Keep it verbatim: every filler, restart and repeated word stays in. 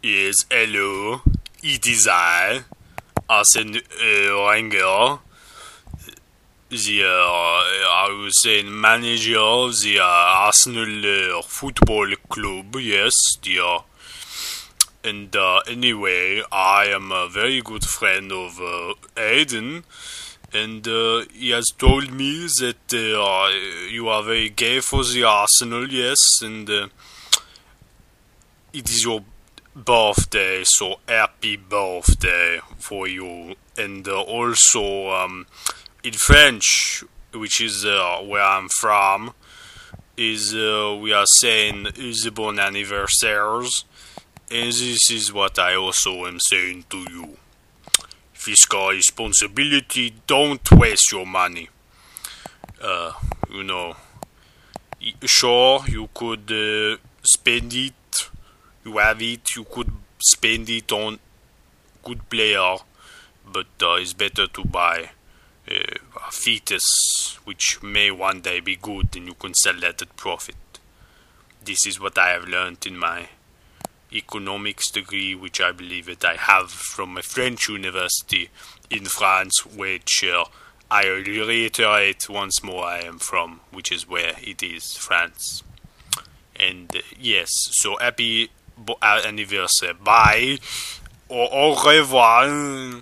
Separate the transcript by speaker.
Speaker 1: Yes, hello. It is I, Arsene uh, Wenger, the, uh, I was saying, manager of the uh, Arsenal uh, Football Club. Yes, the, uh, and uh, anyway, I am a very good friend of uh, Aiden, and uh, he has told me that uh, you are very gay for the Arsenal, yes, and uh, it is your birthday, so happy birthday for you. And uh, also, um, in French, which is uh, where I'm from, is uh, we are saying is a bon anniversaires, and this is what I also am saying to you. Fiscal responsibility, don't waste your money. Uh, you know, sure, you could uh, spend it, you have it, you could spend it on good player, but uh, it's better to buy uh, a fetus which may one day be good and you can sell that at profit. This is what I have learned in my economics degree, which I believe that I have from a French university in France, which uh, I reiterate once more I am from, which is where it is, France. And uh, yes, so happy bo- anniversary. Bye. Au, au revoir.